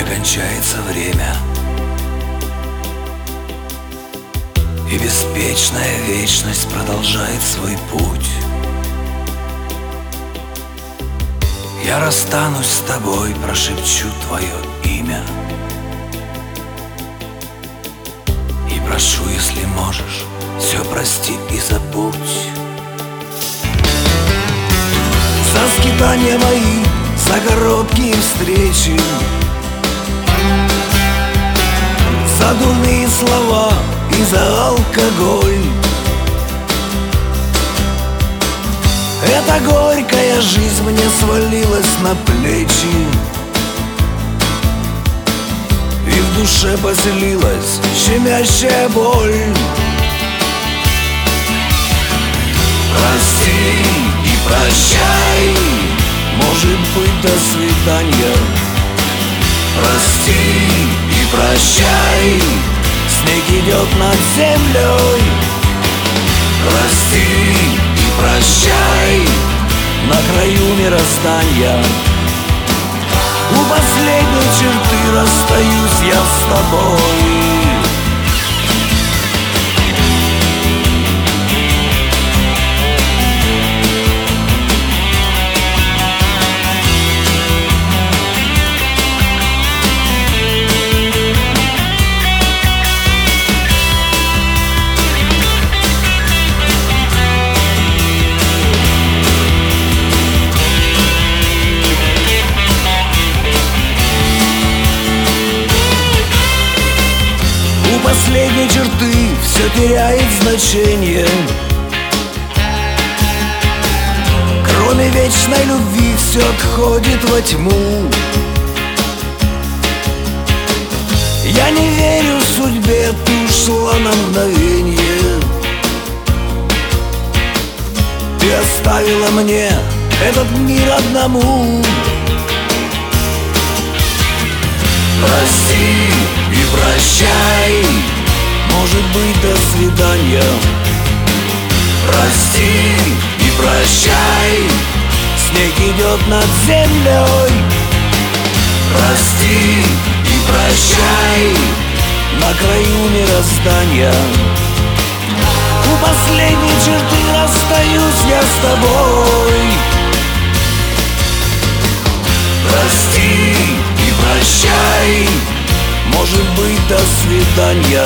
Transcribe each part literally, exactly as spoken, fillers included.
кончается время, и беспечная вечность продолжает свой путь. Я расстанусь с тобой, прошепчу твое имя и прошу, если можешь, все прости и забудь. За скитания мои, за короткие встречи, за дурные слова и за алкоголь. Эта горькая жизнь мне свалилась на плечи, и в душе поселилась щемящая боль. Прости и прощай, может быть, до свидания. Прости и прощай, снег идет над землей. Прости и прощай, на краю мироздания. У последней черты расстаюсь я с тобой. Последней черты все теряет значение. Кроме вечной любви все отходит во тьму. Я не верю судьбе, ты ушла на мгновенье. Ты оставила мне этот мир одному. Прости и прощай, может быть, до свидания. Прости и прощай, снег идет над землей. Прости и прощай, на краю мироздания. У последней черты расстаюсь я с тобой. Прости и прощай, может быть, до свидания.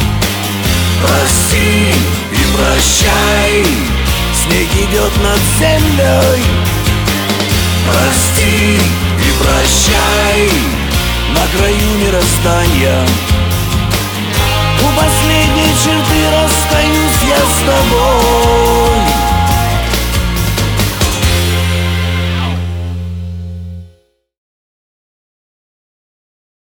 Прости и прощай, снег идет над землей. Прости и прощай, на краю мироздания. У последней черты расстаюсь я с тобой.